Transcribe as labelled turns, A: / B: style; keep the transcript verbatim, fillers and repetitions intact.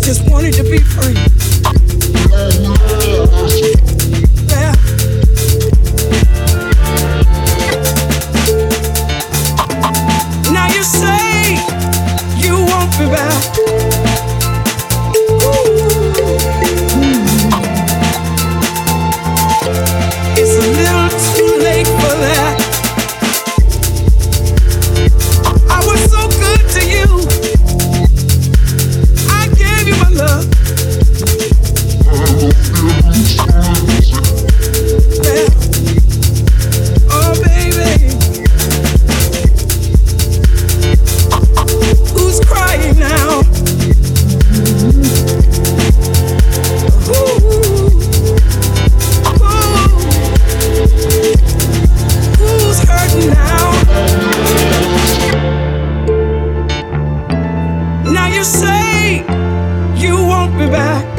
A: just wanted to be free. Yeah. Now you say you won't be back. It's a little too late for that. I was so good to you. I gave you my love. Yeah. Oh, baby. Who's crying now? Ooh. Who's hurting now? Now you say you won't be back.